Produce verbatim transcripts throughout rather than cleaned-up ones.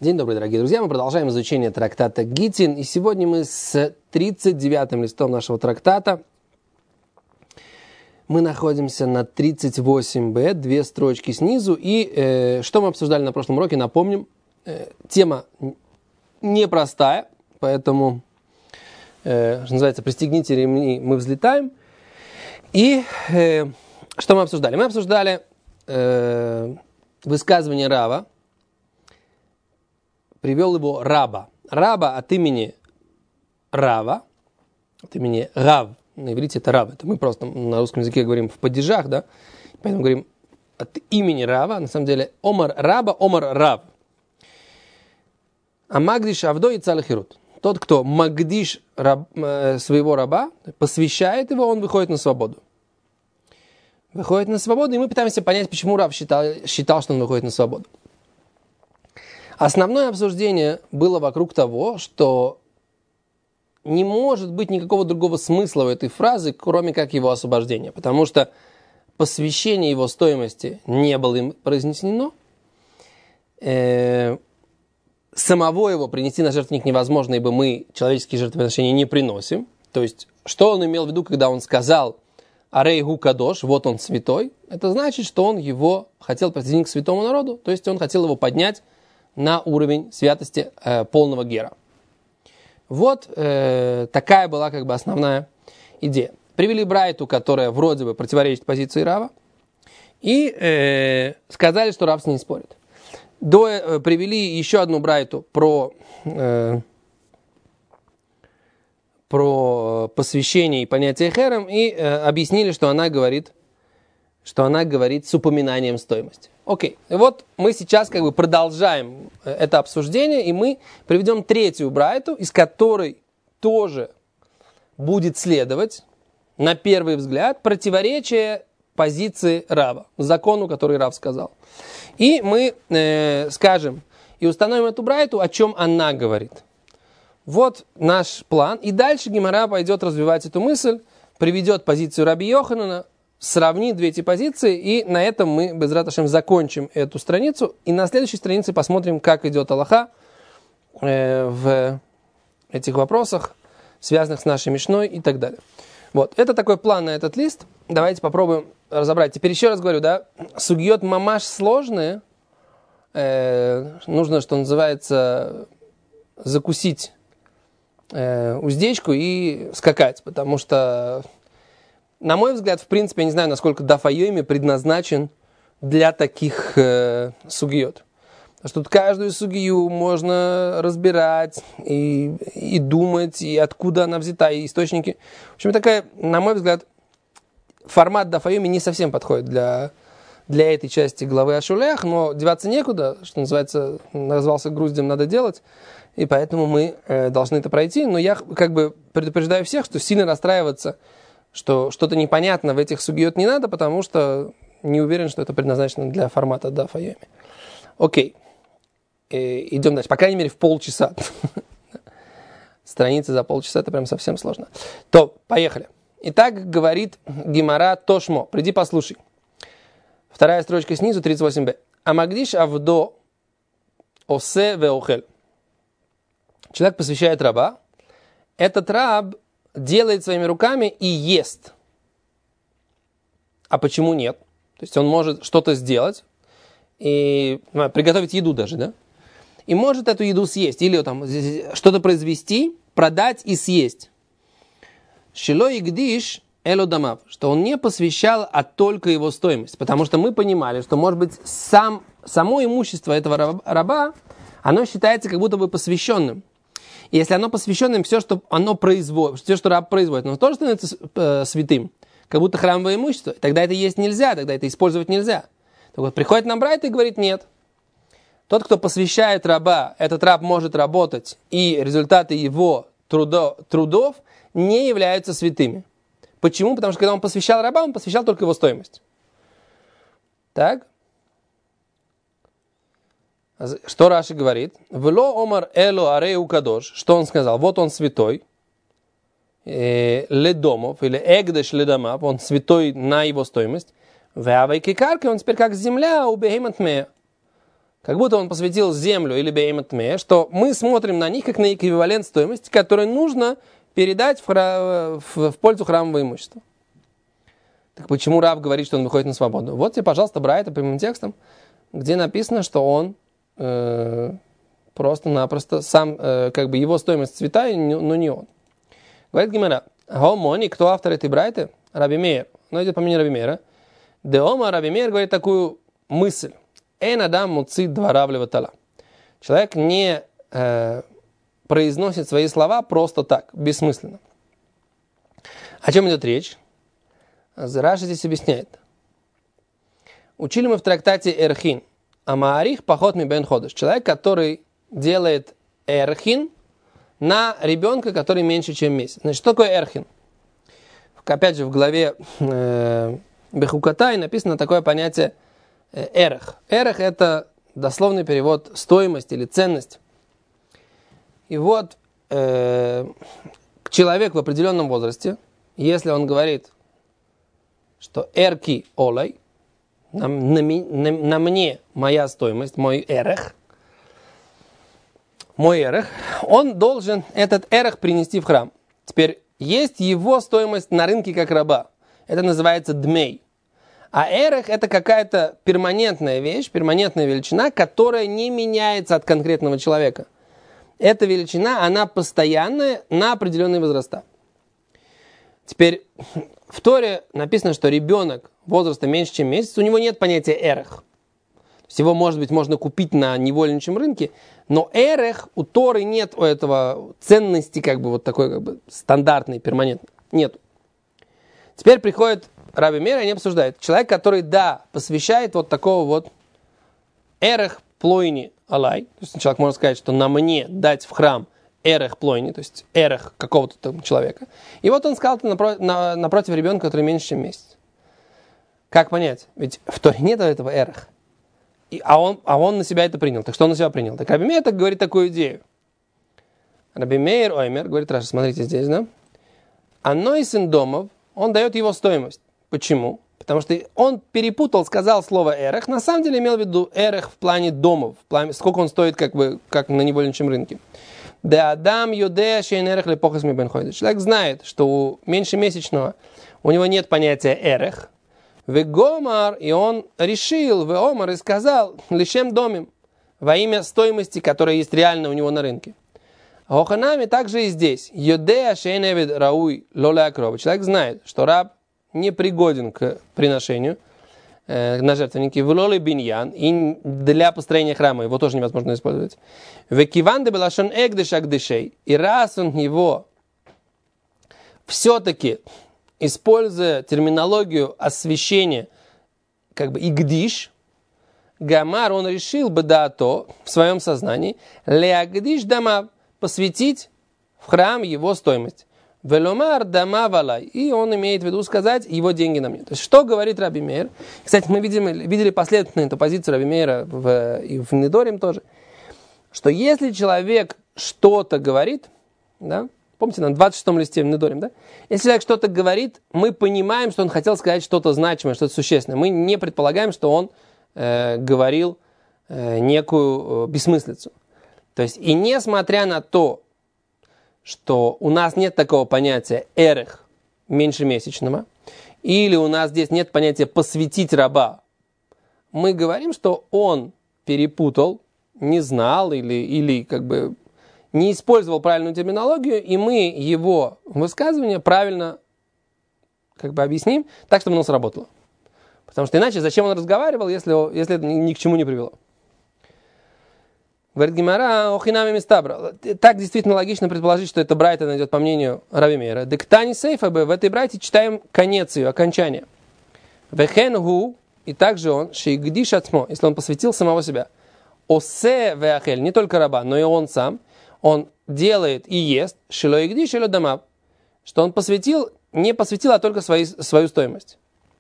День добрый, дорогие друзья. Мы продолжаем изучение трактата Гитин. И сегодня мы с тридцать девятым листом нашего трактата. Мы находимся на тридцать восемь бэ, две строчки снизу. И э, что мы обсуждали на прошлом уроке, напомним. Э, тема непростая, поэтому, э, что называется, пристегните ремни, мы взлетаем. И э, что мы обсуждали? Мы обсуждали э, высказывание Рава. Привел его Раба. Раба от имени Рава, от имени Рав. На иврите это Рав. Это мы просто на русском языке говорим в падежах, да? Поэтому говорим от имени Рава. На самом деле Омар Раба, Омар Рав. А Магдиш Авдо и Цалахирут. Тот, кто Магдиш раб, э, своего раба, посвящает его, он выходит на свободу. Выходит на свободу, и мы пытаемся понять, почему Рав считал, считал, что он выходит на свободу. Основное обсуждение было вокруг того, что не может быть никакого другого смысла в этой фразе, кроме как его освобождения. Потому что посвящение его стоимости не было им произнесено. Э, самого его принести на жертвенник невозможно, ибо мы человеческие жертвоприношения не приносим. То есть, что он имел в виду, когда он сказал «Арей гу кадош», вот он святой, это значит, что он его хотел присоединить к святому народу, то есть он хотел его поднять на уровень святости э, полного гера. Вот э, такая была как бы основная идея. Привели брайту, которая вроде бы противоречит позиции Рава, и э, сказали, что Рав с ней спорит. До, э, привели еще одну брайту про, э, про посвящение и понятие херем, и э, объяснили, что она говорит, что она говорит с упоминанием стоимости. Окей, и вот мы сейчас как бы продолжаем это обсуждение, и мы приведем третью брайту, из которой тоже будет следовать, на первый взгляд, противоречие позиции Рава, закону, который Рав сказал. И мы э, скажем и установим эту брайту, о чем она говорит. Вот наш план, и дальше Гемара пойдет развивать эту мысль, приведет позицию Раби Йоханана, сравнит две эти позиции, и на этом мы, безрат Ашем, закончим эту страницу. И на следующей странице посмотрим, как идет алаха э, в этих вопросах, связанных с нашей мишной и так далее. Вот, это такой план на этот лист. Давайте попробуем разобрать. Теперь еще раз говорю, да, сугьот мамаш сложные. Э, нужно, что называется, закусить э, уздечку и скакать, потому что... На мой взгляд, в принципе, я не знаю, насколько даф айоми предназначен для таких э, сугиот. Потому что тут каждую сугию можно разбирать и, и думать, и откуда она взята, и источники. В общем, такая, на мой взгляд, формат даф айоми не совсем подходит для, для этой части главы о шулях, но деваться некуда, что называется, назвался груздем, надо делать, и поэтому мы э, должны это пройти. Но я как бы предупреждаю всех, что сильно расстраиваться, что что-то непонятно в этих сугиот не надо, потому что не уверен, что это предназначено для формата даф айоми. Окей. И идем дальше. По крайней мере, в полчаса. Страницы за полчаса, это прям совсем сложно. То, поехали. Итак, говорит Гемара Тошмо. Приди послушай. Вторая строчка снизу, тридцать восемь бэ. Амагдиш авдо осе веохель. Человек посвящает раба. Этот раб делает своими руками и ест. А почему нет? То есть он может что-то сделать и ну, приготовить еду даже, да? И может эту еду съесть. Или там, что-то произвести, продать и съесть. Шило игдиш эло дамав. Что он не посвящал, а только его стоимость. Потому что мы понимали, что, может быть, сам, само имущество этого раба, оно считается как будто бы посвященным. И если оно посвященным, все, что оно производит, все, что раб производит, оно тоже становится э, святым, как будто храмовое имущество. Тогда это есть нельзя, тогда это использовать нельзя. Так вот, приходит нам брайта и говорит, нет. Тот, кто посвящает раба, этот раб может работать, и результаты его трудо, трудов не являются святыми. Почему? Потому что когда он посвящал раба, он посвящал только его стоимость. Так? Что Раши говорит? «Вло омар эло ареу кадош». Что он сказал? Вот он святой. Ледомов, или эгдеш ледомов. Он святой на его стоимость. Веавай кикарки. Он теперь как земля у бехематмея. как будто он посвятил землю или беймат ме, что мы смотрим на них как на эквивалент стоимости, который нужно передать в, хра... в, в пользу храмового имущества. Так почему рав говорит, что он выходит на свободу? Вот тебе, пожалуйста, Брайта прямым текстом, где написано, что он э, просто-напросто сам, э, как бы его стоимость святая, но не он. Говорит Гемара, Гомони, кто автор этой Брайты? Раби Меир. Ну, идет по мнению Раби Меира. Деома Раби Меир говорит такую мысль. Эн адам муцит двора влеватала. Человек не э, произносит свои слова просто так, бессмысленно. О чем идет речь? Раши здесь объясняет. Учили мы в трактате Эрхин. Амаарих поход ми бен ходыш. Человек, который делает эрхин на ребенка, который меньше, чем месяц. Значит, что такое эрхин? Опять же, в главе э, Бехукатай написано такое понятие э, эрех. Эрех – это дословный перевод стоимость или ценность. И вот э, человек в определенном возрасте, если он говорит, что эрки олай, на, на, на, на мне моя стоимость, мой эрех, мой эрех, он должен этот эрех принести в храм. Теперь есть его стоимость на рынке как раба. Это называется дмей. А эрех это какая-то перманентная вещь, перманентная величина, которая не меняется от конкретного человека. Эта величина, она постоянная на определенные возраста. Теперь в Торе написано, что ребенок возраста меньше, чем месяц, у него нет понятия эрех. Его, может быть, можно купить на невольничьем рынке, но эрех у Торы нет, у этого ценности как бы вот такой как бы стандартной, перманентной. Нет. Теперь приходит Раби Меир, и они обсуждают. Человек, который, да, посвящает вот такого вот эрех плойни алай. То есть человек может сказать, что на мне дать в храм эрех плойни, то есть эрех какого-то там человека. И вот он сказал это напротив, на, напротив ребенка, который меньше, чем месяц. Как понять? Ведь в Торе нет этого эрех. И, а, он, а он на себя это принял. Так что он на себя принял? Так Раби Меир так говорит такую идею. Раби Меир Оймер, говорит Раши, смотрите здесь, да? Аной сын домов, он дает его стоимость. Почему? Потому что он перепутал, сказал слово эрех, на самом деле имел в виду эрех в плане домов, в плане, сколько он стоит как бы как на невольничьем рынке. Да адам юдея шейн эрех лепохас ми бен хойдеш. Человек знает, что у меньшемесячного у него нет понятия эрех. Вегомар, и он решил, веомар, и сказал, лишем домим, во имя стоимости, которая есть реально у него на рынке. Оханами также и здесь. Йодея шейневид рауй лоле акрова. Человек знает, что раб не пригоден к приношению э, на жертвенники. В лоле биньян, и для построения храма его тоже невозможно использовать. Векиван де белашон эгдеш агдешей. И раз он его все-таки, используя терминологию освящения, как бы игдиш, гамар, он решил бы да то в своем сознании, леагдиш дама, посвятить в храм его стоимость. Веломар дама валай. И он имеет в виду сказать, его деньги на мне. То есть, что говорит Раби Меир? Кстати, мы видим, видели последовательно эту позицию Раби Меира в, и в Недорим тоже, что если человек что-то говорит, да, помните, на двадцать шестом листе в Недорим, да? Если человек что-то говорит, мы понимаем, что он хотел сказать что-то значимое, что-то существенное. Мы не предполагаем, что он э, говорил э, некую э, бессмыслицу. То есть, и несмотря на то, что у нас нет такого понятия эрех меньшемесячного, или у нас здесь нет понятия посвятить раба, мы говорим, что он перепутал, не знал или, или как бы не использовал правильную терминологию, и мы его высказывание правильно как бы объясним так, чтобы оно сработало. Потому что иначе зачем он разговаривал, если, если это ни к чему не привело? Говорит Гемара, охинами мистабра. Так действительно логично предположить, что это брайта найдет по мнению Раби Меира. Дектани сейфабе, в этой брайте читаем конец ее, окончание. Вехенгу, и также он, шейгдиш ацмо, если он посвятил самого себя. Осе веахель, не только раба, но и он сам, он делает и ест, шилоигдиш шило дамав, что он посвятил, не посвятил, а только свои, свою стоимость.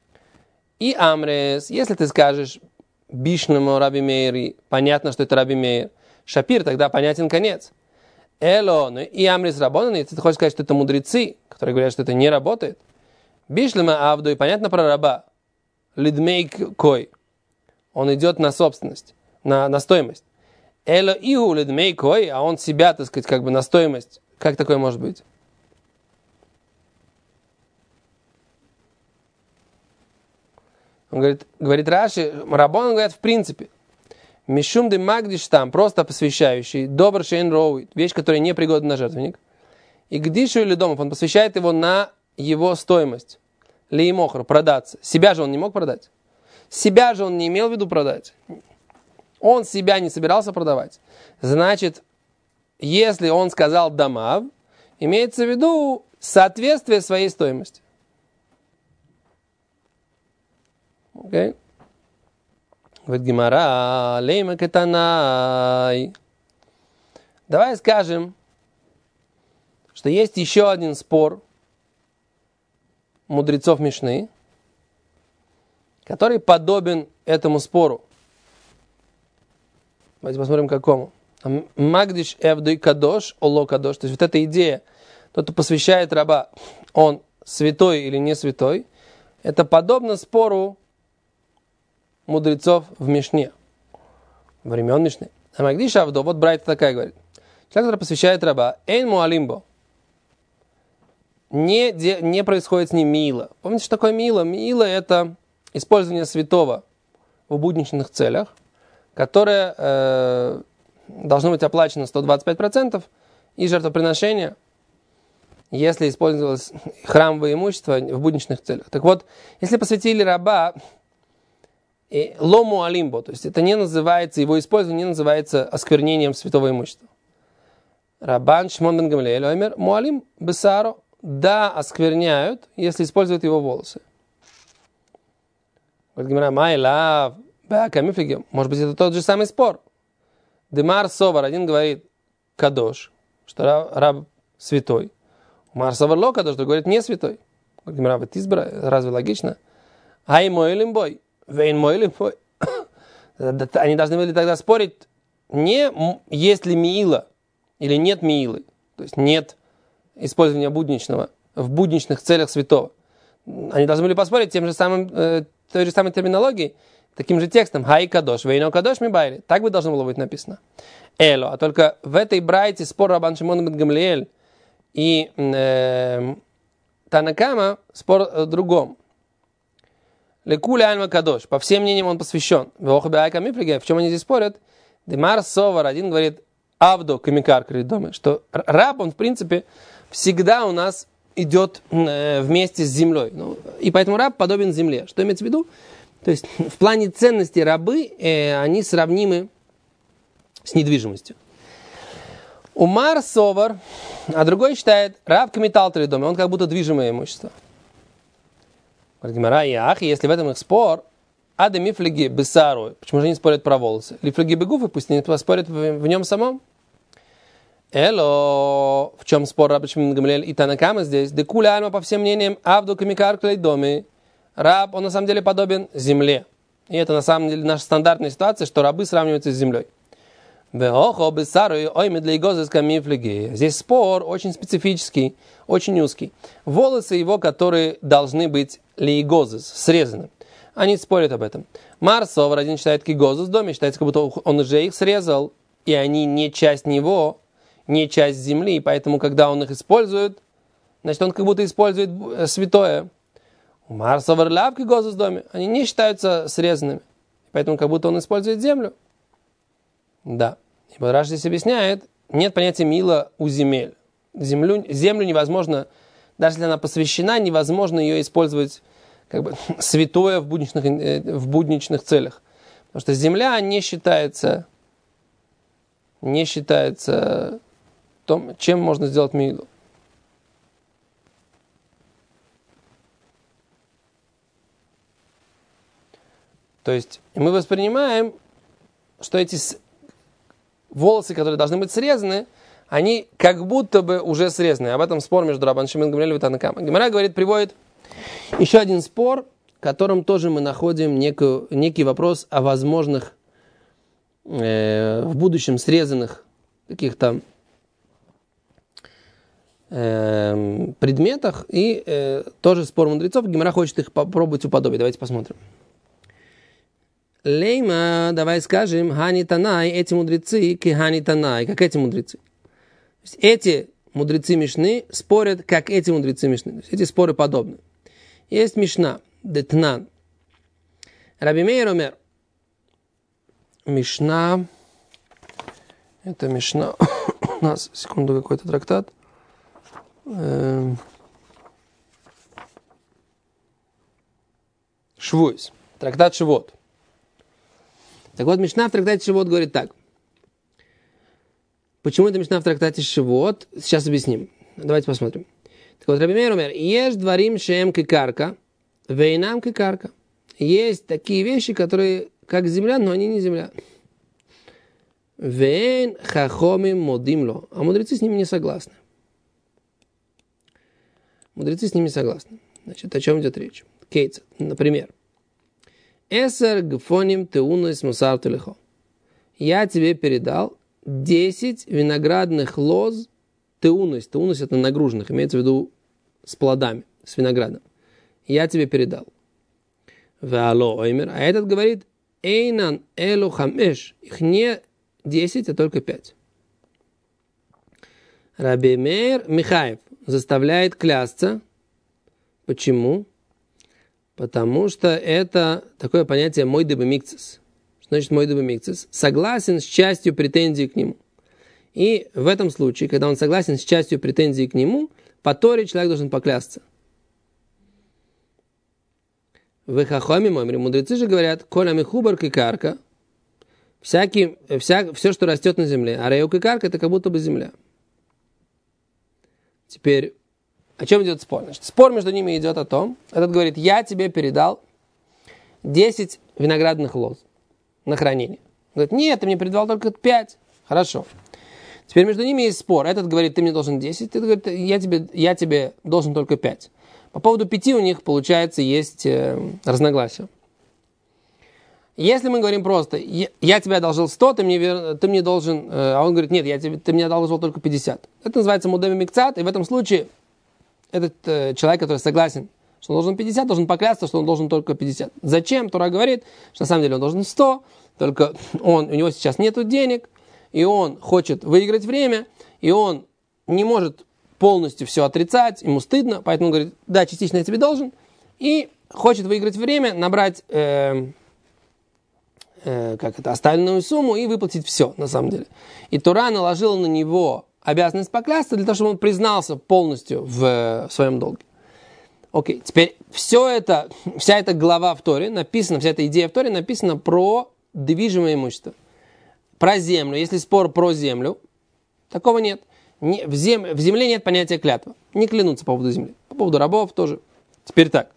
И амрес, если ты скажешь бишному Раби Меири, понятно, что это Раби Меир, шапир, тогда понятен конец. Эло, ну и амрис рабонан, если ты хочешь сказать, что это мудрецы, которые говорят, что это не работает. Бишлема авду, и понятно про раба. Лидмейк кой, он идет на собственность. на, на стоимость. Эло игу ледмейкой, а он себя, так сказать, как бы на стоимость. Как такое может быть? Он говорит, говорит Раши, Раббанан говорят в принципе. Мишум де магдиш там, просто посвящающий, добр шейн роуит, вещь, которая не пригодна на жертвенник. И гдишу или домов, он посвящает его на его стоимость. Леймохр, продаться. Себя же он не мог продать. Себя же он не имел в виду продать. Он себя не собирался продавать. Значит, если он сказал дамав, имеется в виду соответствие своей стоимости. Окей? Говорит Гемара, лейма кетанай. Давай скажем, что есть еще один спор мудрецов Мишны, который подобен этому спору. Давайте посмотрим, какому. Магдиш эвдой кадош, оло кадош. То есть вот эта идея, тот, кто посвящает раба, он святой или не святой, это подобно спору мудрецов в Мишне, времен Мишны. А Магдиш Авдо, вот Брайта такая говорит. Человек, который посвящает раба, эйн муалимбо, не, не происходит с ним мила. Помните, что такое мила? Мила – это использование святого в будничных целях, которое э, должно быть оплачено сто двадцать пять процентов, и жертвоприношение, если использовалось храмовое имущество в будничных целях. Так вот, если посвятили раба, ло муалимбо, то есть это не называется, его использование не называется осквернением святого имущества. Рабан Шмон бен Гамлиэль омер муалим бесаро, да, оскверняют, если используют его волосы. Может быть, это тот же самый спор. Демар Совар, один говорит кадош, что раб, раб святой. Мар Совар ло кадош, другой говорит не святой. Разве логично? Ай мой лимбой. Вейн мой лимбой. Они должны были тогда спорить, не есть ли миила или нет миилы. То есть нет использования будничного в будничных целях святого. Они должны были поспорить тем же самым, э, той же самой терминологией, таким же текстом. Хай кадош, вейно кадош ми байли. Так бы должно было быть написано. Эло. А только в этой брайте спор Рабан Шимон бен Гамлиэль и э, Танакама спор о другом. Лекуля альма кадош. По всем мнениям он посвящен. В чем они здесь спорят? Демар Совар, один говорит Авдо камикар кридоме, что раб, он в принципе всегда у нас идет э, вместе с землей. Ну, и поэтому раб подобен земле. Что имеется в виду? То есть в плане ценности рабы, э, они сравнимы с недвижимостью. Умар Совар, а другой считает, раб камитал тридоме, он как будто движимое имущество. Если в этом их спор, ады мифлиги бесару, почему же они спорят про волосы? Лифлиги бегуфы, пусть они спорят в, в нем самом. Эло, в чем спор Рабби Шимон бен Гамлиэль и Танакама здесь? Декуля альма, по всем мнениям, авду камикар клейдоми. Раб, он на самом деле подобен земле. И это на самом деле наша стандартная ситуация, что рабы сравниваются с землей. Здесь спор очень специфический, очень узкий. Волосы его, которые должны быть лейгозес, срезаны. Они спорят об этом. Марсовар, один считает кигозус в доме, считается, как будто он уже их срезал, и они не часть него, не часть земли, поэтому, когда он их использует, значит, он как будто использует святое. Марсовар ляв кигозус в доме, они не считаются срезанными, поэтому, как будто он использует землю. Да. И Раш здесь объясняет, нет понятия мила у земель. Землю, землю невозможно, даже если она посвящена, невозможно ее использовать как бы святое в будничных, в будничных целях. Потому что земля не считается, не считается том, чем можно сделать милу. То есть мы воспринимаем, что эти волосы, которые должны быть срезаны, они как будто бы уже срезаны. Об этом спор между Рабан Шимон бен Гамлиэль и Танакама. Гемара говорит, приводит еще один спор, в котором тоже мы находим некую, некий вопрос о возможных э, в будущем срезанных каких-то э, предметах. И э, тоже спор мудрецов. Гемара хочет их попробовать уподобить. Давайте посмотрим. Лейма, давай скажем, Хани Танай, эти мудрецы, ки Хани Танай, как эти мудрецы. То есть эти мудрецы Мишны спорят, как эти мудрецы Мишны. То есть эти споры подобны. Есть Мишна, Детнан. Раби Меир омер. Мишна. Это Мишна. У нас, секунду, какой-то трактат. Швуйс. Трактат Шивот. Так вот, Мишна в трактате Шивот говорит так. Почему это Мишна в трактате Шивот? Сейчас объясним. Давайте посмотрим. Так вот, Раби Меир омер. Еш дварим шеем кикарка, вейнам кикарка. Есть такие вещи, которые как земля, но они не земля. Вейн хахомим модимло. А мудрецы с ними не согласны. Мудрецы с ними согласны. Значит, о чем идет речь? Кейтс, например. Эсер гфоним теунус мусар телехо. Я тебе передал десять виноградных лоз теунус. Теунус это нагруженных, имеется в виду с плодами, с виноградом. Я тебе передал. Веало оймер. А этот говорит, эйнан элу хамеш. Их не десять, а только пять. Раби Меир Михаев заставляет клясться. Почему? Потому что это такое понятие мой дебемикцис. Что значит мой дебемикцис? Согласен с частью претензий к нему. И в этом случае, когда он согласен с частью претензий к нему, по Торе человек должен поклясться. В Хахоме Моймри мудрецы же говорят, коля михубар кикарка, всякий, вся, все, что растет на земле, а рейу кикарка, это как будто бы земля. Теперь, о чем идет спор? Значит, спор между ними идет о том, этот говорит, я тебе передал десять виноградных лоз на хранение. Он говорит, нет, ты мне передал только пять. Хорошо. Теперь между ними есть спор. Этот говорит, ты мне должен десять, этот говорит, я тебе, я тебе должен только пять. По поводу пяти у них, получается, есть э, разногласия. Если мы говорим просто, я, я тебе одолжил сто, ты мне, ты мне должен, э, а он говорит, нет, я тебе, ты мне одолжил только пятьдесят. Это называется мудеми микцат, и в этом случае этот э, человек, который согласен, что он должен пятьдесят, должен поклясться, что он должен только пятьдесят. Зачем? Тора говорит, что на самом деле он должен сто, только он, у него сейчас нет денег, и он хочет выиграть время, и он не может полностью все отрицать, ему стыдно, поэтому он говорит, да, частично я тебе должен, и хочет выиграть время, набрать э, э, как это, оставленную сумму и выплатить все, на самом деле. И Тора наложила на него обязанность поклясться для того, чтобы он признался полностью в, в своем долге. Окей, теперь все это, вся эта глава в Торе написана, вся эта идея в Торе написана про движимое имущество, про землю. Если спор про землю, такого нет. Не, в, зем, в земле нет понятия клятва. Не клянутся по поводу земли. По поводу рабов тоже. Теперь так.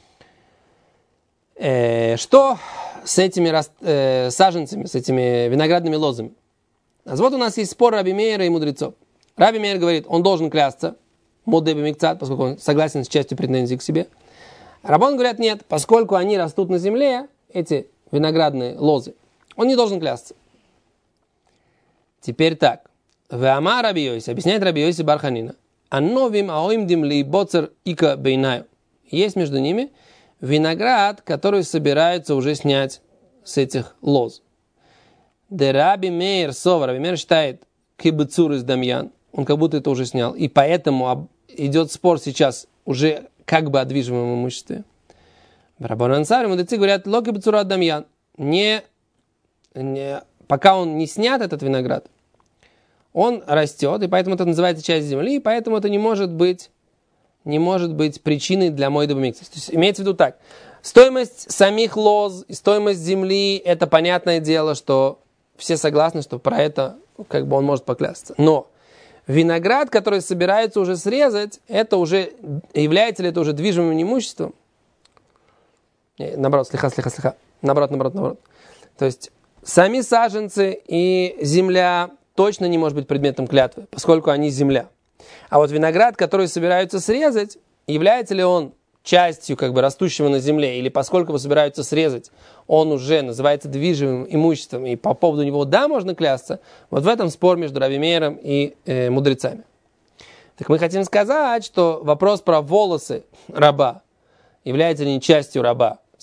Э, что с этими раст, э, саженцами, с этими виноградными лозами? А вот у нас есть спор Раби Меира и мудрецов. Раби Меир говорит, он должен клясться, модеби микцат, поскольку он согласен с частью претензий к себе. Рабон говорят, нет, поскольку они растут на земле, эти виноградные лозы, он не должен клясться. Теперь так. Веама Раби Йоси, объясняет Раби Йоси бар Ханина. Анновим аоимдим ли боцер ика бейнаю. Есть между ними виноград, который собираются уже снять с этих лоз. Де Раби Меир Сова, Раби Меир считает кибецур из Дамьян, он как будто это уже снял, и поэтому идет спор сейчас уже как бы о движимом имуществе. Рабон Ансари, мудрецы говорят, ло кибецур из Дамьян, не, не, пока он не снят, этот виноград, он растет, и поэтому это называется часть земли, и поэтому это не может быть, не может быть причиной для мойдеба микцис. То есть имеется в виду так, стоимость самих лоз и стоимость земли, это понятное дело, что все согласны, что про это как бы он может поклясться. Но виноград, который собирается уже срезать, это уже, является ли это уже движимым имуществом? Наоборот, слиха, слиха, слиха. Наоборот, наоборот, наоборот. То есть сами саженцы и земля точно не может быть предметом клятвы, поскольку они земля. А вот виноград, который собираются срезать, является ли он частью как бы растущего на земле, или поскольку его собираются срезать, он уже называется движимым имуществом, и по поводу него да, можно клясться, вот в этом спор между Раби Меиром и э, мудрецами. Так мы хотим сказать, что вопрос про волосы раба, является ли не частью раба,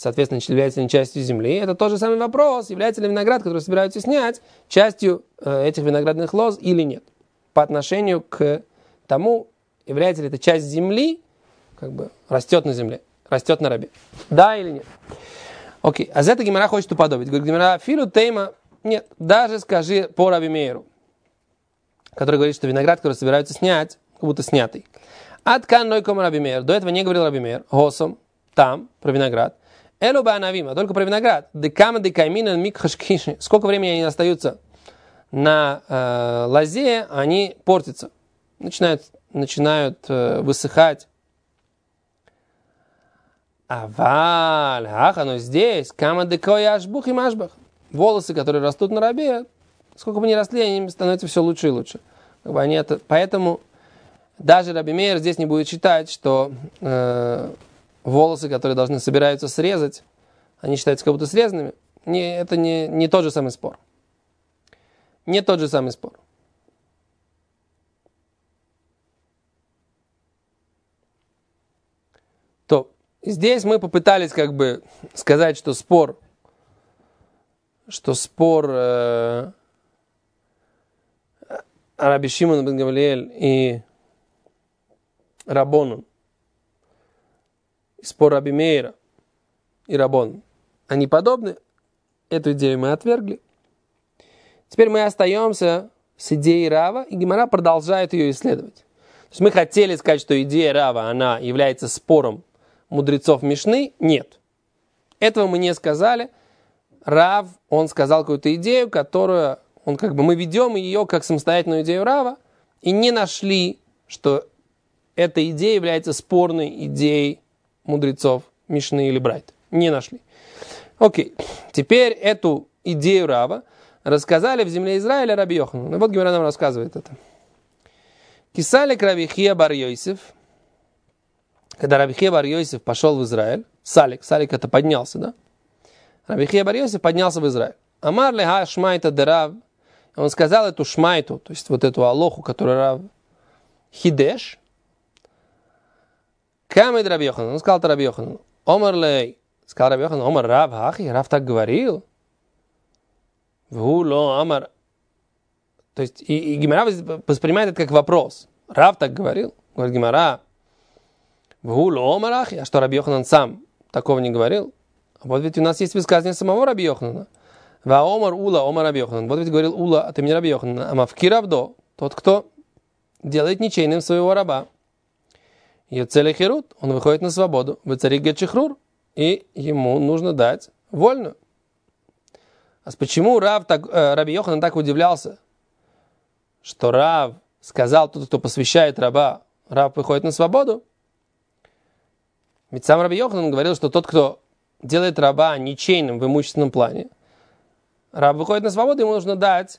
соответственно, является ли частью земли. Это тот же самый вопрос, является ли виноград, который собираются снять, частью э, этих виноградных лоз или нет. По отношению к тому, является ли это часть земли, как бы растет на земле, растет на рабе. Да или нет? Окей, а за это Гемара хочет уподобить. Говорит, Гемара, филу тейма, нет, даже скажи по Раби Меиру, который говорит, что виноград, который собираются снять, как будто снятый. Аткан нойком Раби Меир. До этого не говорил Раби Меир. Госом, там, про виноград. Элу баанавим, а только про виноград. Декама декаймина микхашкиши. Сколько времени они остаются на э, лозе, они портятся. Начинают, начинают э, высыхать. Аваль, ах, оно здесь. Кама декоя ашбух и машбах. Волосы, которые растут на рабе, сколько бы ни росли, они становятся все лучше и лучше. Как бы они это, поэтому даже Раби Меир здесь не будет считать, что э, волосы, которые должны собираются срезать, они считаются как будто срезанными. Не, это не, не тот же самый спор. Не тот же самый спор. То здесь мы попытались как бы сказать, что спор, что спор э, Раби Шимон бен Гамлиэль и Рабонун, спор Раби Меира и Рабон, они подобны. Эту идею мы отвергли. Теперь мы остаемся с идеей Рава, и Гемара продолжает ее исследовать. То есть мы хотели сказать, что идея Рава, она является спором мудрецов Мишны. Нет. Этого мы не сказали. Рав, он сказал какую-то идею, которую он как бы мы ведем ее как самостоятельную идею Рава, и не нашли, что эта идея является спорной идеей мудрецов Мишны или Брайта. Не нашли. Окей. Теперь эту идею Рава рассказали в земле Израиля Раби Йоханану. И вот Гемара нам рассказывает это. Кисалик Раби Хия бар Йосеф. Когда Раби Хия бар Йосеф пошел в Израиль, Салик, Салик это поднялся, да? Раби Хия бар Йосеф поднялся в Израиль. Амар леха шмайта де Рав. Он сказал эту шмайту, то есть вот эту алоху, которую Рав Хидеш. Камед Раби Йоханан. Он сказал это Раби Йоханану. Омар лей. Сказал Раби Йоханан. Омар Рав хахи. Рав так говорил. Вуло Амар. То есть и, и Гемара воспринимает это как вопрос. Рав так говорил. Говорит Гемара. Вуло Амар хахи. А что Раби Йоханан сам такого не говорил? А вот ведь у нас есть высказывание самого Раби Йоханана. Ва Омар Ула Омар Раби Йоханан. Вот ведь говорил Ула от имени Раби Йоханана. Амавки Равдо. Тот, кто делает ничейным своего раба. Йоцеле херут, он выходит на свободу. Выцарик гет шихрур, и ему нужно дать вольную. А почему Рав так, э, Раби Йоханан так удивлялся, что Рав сказал, тот, кто посвящает раба, Рав выходит на свободу? Ведь сам Раби Йоханан говорил, что тот, кто делает раба ничейным в имущественном плане, раб выходит на свободу, ему нужно дать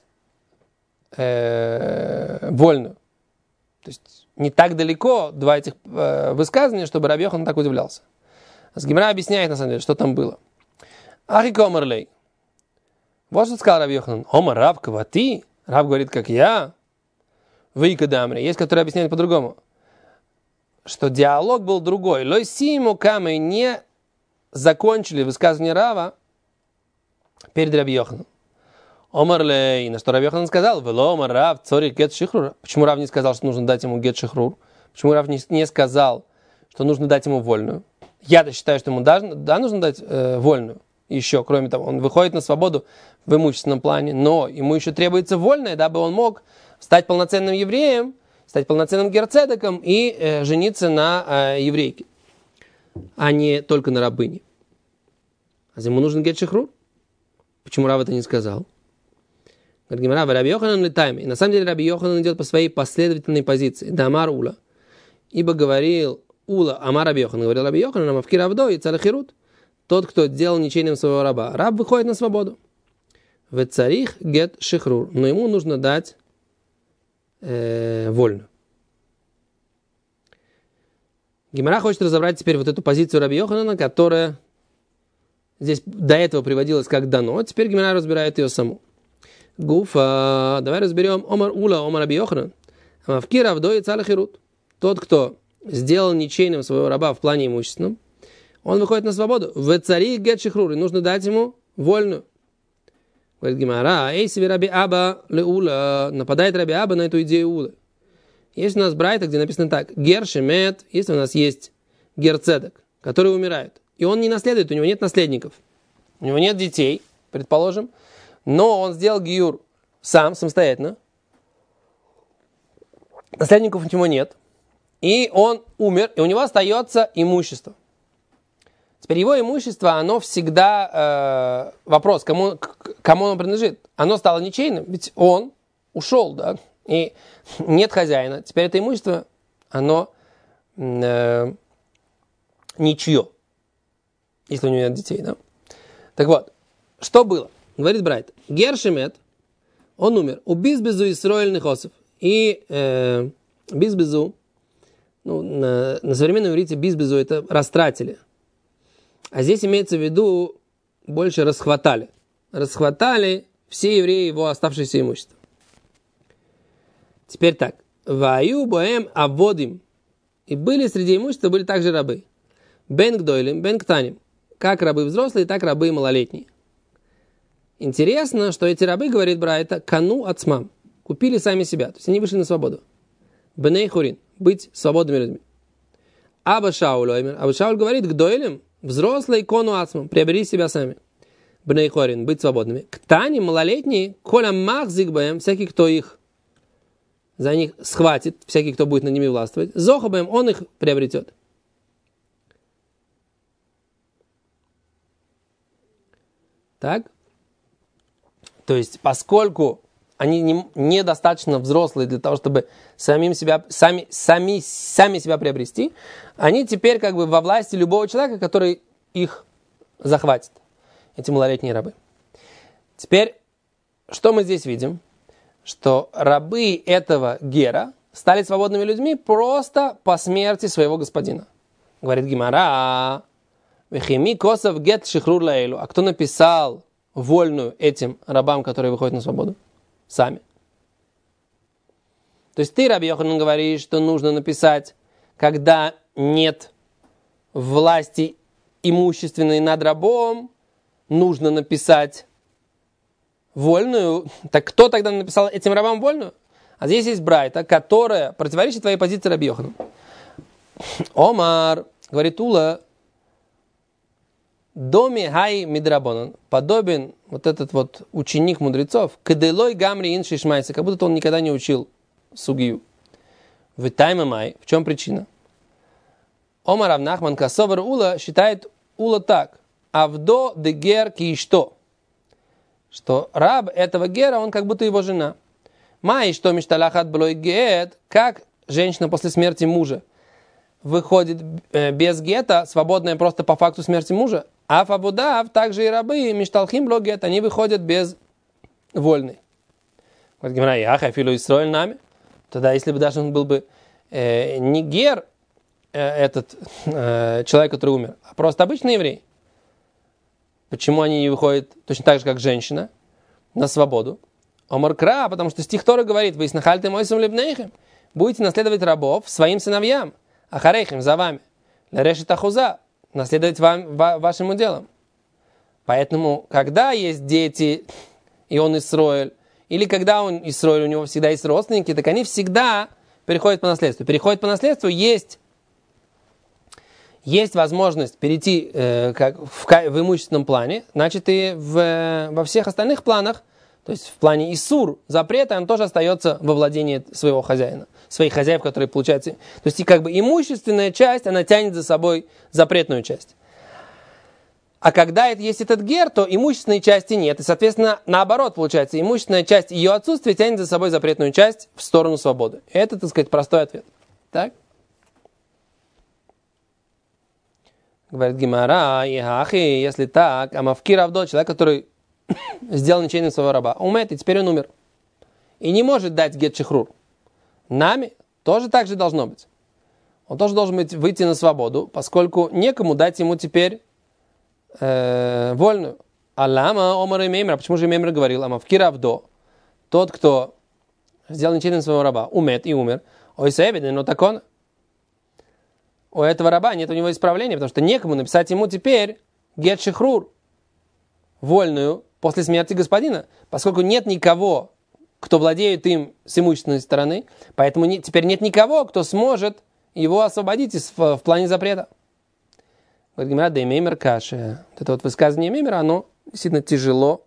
э, вольную. То есть не так далеко два этих э, высказывания, чтобы Раби Йоханан так удивлялся. А с Гемара объясняет, на самом деле, что там было. Ахик Омарлей. Вот что сказал Раби Йоханан. Омар Рав Кавати. Рав говорит, как я. Вейка Дамри. Есть, которые объясняют по-другому. Что диалог был другой. Лой симу камы не закончили высказывание Рава перед Раби Йохананом. Омарлей, на что Раби Йоханан сказал, вело омар Рав цорик гет шихрур. Почему Рав не сказал, что нужно дать ему гет шихрур? Почему Рав не, не сказал, что нужно дать ему вольную? Я-то считаю, что ему даже, да, нужно дать э, вольную. Еще, кроме того, он выходит на свободу в имущественном плане, но ему еще требуется вольная, дабы он мог стать полноценным евреем, стать полноценным герцедеком и э, жениться на э, еврейке, а не только на рабыне. А ему нужен гет шихрур? Почему Рав это не сказал? Говорит Гемара, Раби Йоханан летайми. И на самом деле Раби Йоханан идет по своей последовательной позиции. Дамар Ула. Ибо говорил Ула, Амар Раби Йоханан. Говорил Раби Йоханан, Амавки Равдо и Царахирут. Тот, кто делал ничейным своего раба. Раб выходит на свободу. В царих гет шихрур. Но ему нужно дать э, вольную. Гемара хочет разобрать теперь вот эту позицию Раби Йоханана, которая здесь до этого приводилась как дано. Теперь Гемара разбирает ее саму. Гуфа, давай разберем Омар Ула, Омар Раби Йоханан. Амавки Равдо и Царахирут. Тот, кто сделал ничейным своего раба в плане имущественном, Он выходит на свободу. В цари гет шихрур, и нужно дать ему вольную. Говорит Гемара, эй, себе Раби Аба леула, нападает Раби Аба на эту идею улы. Есть у нас брайта, где написано так, гер шемет, если у нас есть гер цедек, который умирает, и он не наследует, у него нет наследников, у него нет детей, предположим, но он сделал гиюр сам, самостоятельно, наследников у него нет, и он умер, и у него остается имущество. Теперь его имущество, оно всегда, э, вопрос, кому, к, кому оно принадлежит. Оно стало ничейным, ведь он ушел, да, и нет хозяина. Теперь это имущество, оно э, ничье, если у него нет детей, да. Так вот, что было? Говорит Брайт, гер шемет, он умер, у бизбезу Исроэльных осов. И э, бизбезу, ну, на, на современном иврите бизбезу это растратили. А здесь имеется в виду больше расхватали. Расхватали все евреи его оставшееся имущество. Теперь так. Ваю боэм аводим. И были среди имущества, были также рабы. Бен гдойлим, бен ктаним. Как рабы взрослые, так рабы малолетние. Интересно, что эти рабы, говорит Брайта, кану ацмам. Купили сами себя. То есть они вышли на свободу. Беней хурин. Быть свободными людьми. Аба Шауль оймер. Аба Шауль говорит гдойлим. Взрослые кону ацмам, приобрели себя сами. Бней хорин, быть свободными. Ктани, малолетние, коля махзик бэм, всякий, кто их за них схватит, всякий, кто будет над ними властвовать, зохабэм, он их приобретет. Так? То есть, поскольку они не, недостаточно взрослые для того, чтобы самим себя, сами, сами, сами себя приобрести, они теперь как бы во власти любого человека, который их захватит, эти малолетние рабы. Теперь, что мы здесь видим? Что рабы этого гера стали свободными людьми просто по смерти своего господина. Говорит Гемара, «Вехими косов гет шихрур лаэлу». А кто написал вольную этим рабам, которые выходят на свободу? Сами. То есть ты, Раби Йоханан, говоришь, что нужно написать, когда нет власти имущественной над рабом, нужно написать вольную. Так кто тогда написал этим рабам вольную? А здесь есть брайта, которая противоречит твоей позиции, Раби Йоханан. Омар, говорит Ула, доми хай мидрабонан, подобен вот этот вот ученик мудрецов, каделой гамри инши шмайса, как будто он никогда не учил сугию. В таймамай, в чем причина? Омар Авнахман Касовар Ула считает Ула так, авдо де гер кишто, что раб этого гера, он как будто его жена. Май, что мишталахат блой гет, как женщина после смерти мужа выходит без гета, свободная просто по факту смерти мужа, а фабудав, также и рабы, мишталхим блой гет, они выходят без вольной. Говорит Гемара, яха филу Исроэль нами. Тогда, если бы даже он был бы э, не гер, э, этот э, человек, который умер, а просто обычный еврей, почему они не выходят точно так же, как женщина, на свободу? Омар кра, потому что стих Торы говорит, вы снахальте мойсом лебнейхем, будете наследовать рабов своим сыновьям, ахарейхем, за вами, лерешит ахуза, наследовать вам, ва, вашим уделом. Поэтому, когда есть дети, и он Исроэль, или когда он Исроэль, у него всегда есть родственники, так они всегда переходят по наследству. Переходят по наследству, есть, есть возможность перейти э, как в, в имущественном плане, значит и в, во всех остальных планах, то есть в плане Исур, запрета, он тоже остается во владении своего хозяина, своих хозяев, которые получаются. То есть и как бы имущественная часть, она тянет за собой запретную часть. А когда это есть этот гер, то имущественной части нет. И, соответственно, наоборот, получается, имущественная часть ее отсутствия тянет за собой запретную часть в сторону свободы. Это, так сказать, простой ответ. Так? Говорит Гемара, Ихахи, если так, Амавкир Авдо, человек, который сделал ничейным своего раба, умеет, и теперь он умер. И не может дать гет шихрур. Нами тоже так же должно быть. Он тоже должен быть, выйти на свободу, поскольку некому дать ему теперь Э, вольную. Алама омар и мемер. Почему же мемер говорил? Амавкир Авдо. Тот, кто сделал ничейным своего раба, умет и умер. Ой, севиден, но так он. у этого раба нет у него исправления, потому что некому написать ему теперь гет шихрур, вольную, после смерти господина, поскольку нет никого, кто владеет им с имущественной стороны, поэтому не, теперь нет никого, кто сможет его освободить из, в, в плане запрета. Говорит Гемара, да и меймер каши. Вот это вот высказывание меймера, оно действительно тяжело,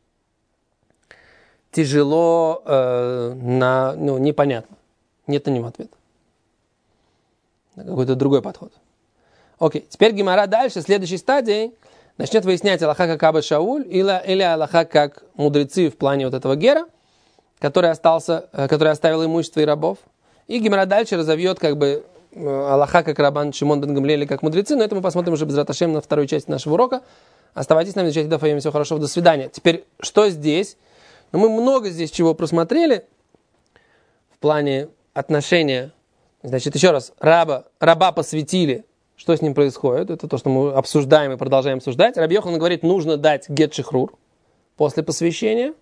тяжело, э, на, ну, непонятно. Нет на него ответа. Какой-то другой подход. Окей, теперь Гемара дальше, следующей стадией, начнет выяснять Аллаха как Аба Шауль или, или Аллаха как мудрецы в плане вот этого гера, который остался, который оставил имущество и рабов. И Гемара дальше разовьет как бы Аллаха как Рабан Шимон бен Гамлиэль как мудрецы, но это мы посмотрим уже безрат Ашем на второй части нашего урока. Оставайтесь с нами, изучайте Дафаим, всего хорошего, до свидания. Теперь, что здесь? Ну, мы много здесь чего просмотрели в плане отношения. Значит, еще раз, раба, раба посвятили. Что с ним происходит? Это то, что мы обсуждаем и продолжаем обсуждать. Раби Йохан говорит, нужно дать гет шихрур после посвящения.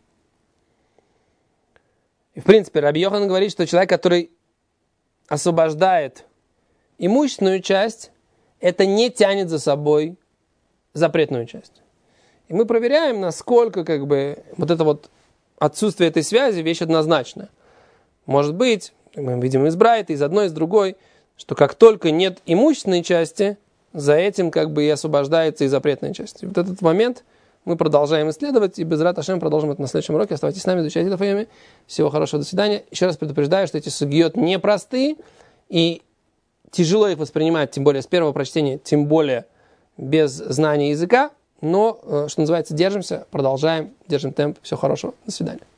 И в принципе, Раби Йохан говорит, что человек, который освобождает имущественную часть, это не тянет за собой запретную часть. И мы проверяем, насколько как бы, вот это вот отсутствие этой связи вещь однозначная. Может быть, мы видим из Брайта, из одной, из другой, что как только нет имущественной части, за этим как бы и освобождается и запретная часть. И вот этот момент мы продолжаем исследовать, и безрат Ашем продолжим это на следующем уроке. Оставайтесь с нами, изучайте Дафаим. Всего хорошего, до свидания. Еще раз предупреждаю, что эти сугьот непростые, и тяжело их воспринимать, тем более с первого прочтения, тем более без знания языка, но, что называется, держимся, продолжаем, держим темп. Всего хорошего, до свидания.